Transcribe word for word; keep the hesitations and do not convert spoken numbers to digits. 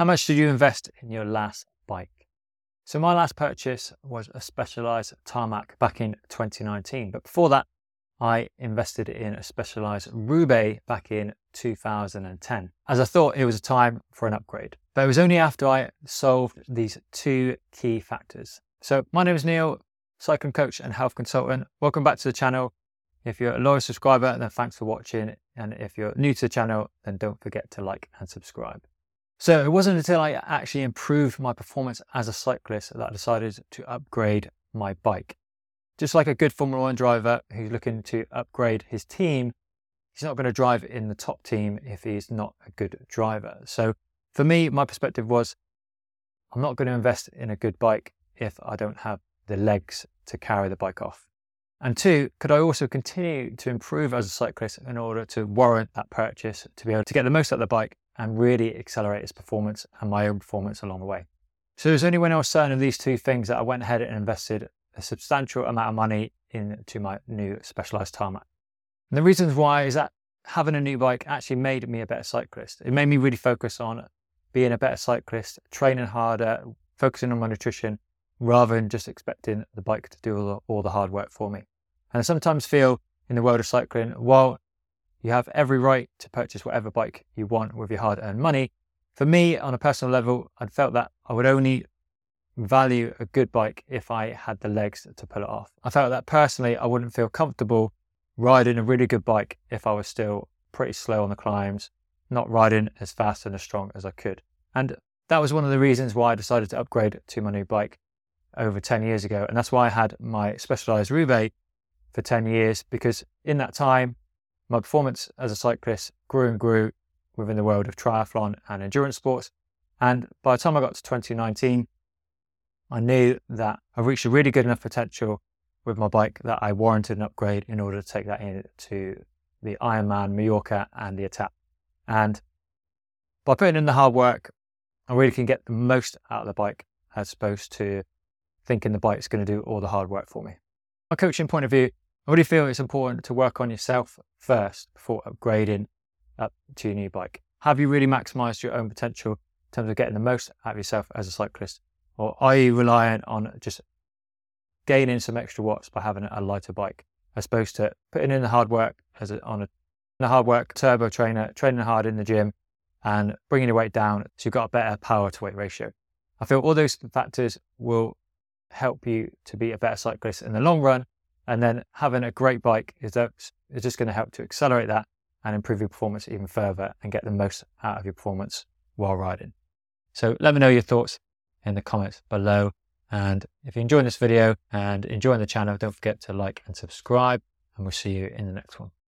How much did you invest in your last bike? So my last purchase was a Specialized Tarmac back in twenty nineteen. But before that, I invested in a Specialized Roubaix back in two thousand ten, as I thought it was a time for an upgrade. But it was only after I solved these two key factors. So my name is Neil, cycling coach and health consultant. Welcome back to the channel. If you're a loyal subscriber, then thanks for watching. And if you're new to the channel, then don't forget to like and subscribe. So it wasn't until I actually improved my performance as a cyclist that I decided to upgrade my bike. Just like a good Formula One driver who's looking to upgrade his team, he's not going to drive in the top team if he's not a good driver. So for me, my perspective was, I'm not going to invest in a good bike if I don't have the legs to carry the bike off. And two, could I also continue to improve as a cyclist in order to warrant that purchase, to be able to get the most out of the bike and really accelerate its performance and my own performance along the way. So it was only when I was certain of these two things that I went ahead and invested a substantial amount of money into my new Specialized Tarmac. And the reasons why is that having a new bike actually made me a better cyclist. It made me really focus on being a better cyclist, training harder, focusing on my nutrition, rather than just expecting the bike to do all the, all the hard work for me. And I sometimes feel in the world of cycling, while you have every right to purchase whatever bike you want with your hard-earned money, for me, on a personal level, I'd felt that I would only value a good bike if I had the legs to pull it off. I felt that personally, I wouldn't feel comfortable riding a really good bike if I was still pretty slow on the climbs, not riding as fast and as strong as I could. And that was one of the reasons why I decided to upgrade to my new bike over ten years ago. And that's why I had my Specialized Roubaix for ten years, because in that time, my performance as a cyclist grew and grew within the world of triathlon and endurance sports. And by the time I got to twenty nineteen, I knew that I reached a really good enough potential with my bike that I warranted an upgrade in order to take that into the Ironman, Mallorca and the Etape. And by putting in the hard work, I really can get the most out of the bike as opposed to thinking the bike's going to do all the hard work for me. My coaching point of view, I really feel it's important to work on yourself first before upgrading up to your new bike. Have you really maximised your own potential in terms of getting the most out of yourself as a cyclist? Or are you reliant on just gaining some extra watts by having a lighter bike, as opposed to putting in the hard work as a, on a the hard work turbo trainer, training hard in the gym and bringing your weight down so you've got a better power to weight ratio? I feel all those factors will help you to be a better cyclist in the long run. And then having a great bike is, is just going to help to accelerate that and improve your performance even further and get the most out of your performance while riding. So let me know your thoughts in the comments below. And if you're enjoying this video and enjoying the channel, don't forget to like and subscribe, and we'll see you in the next one.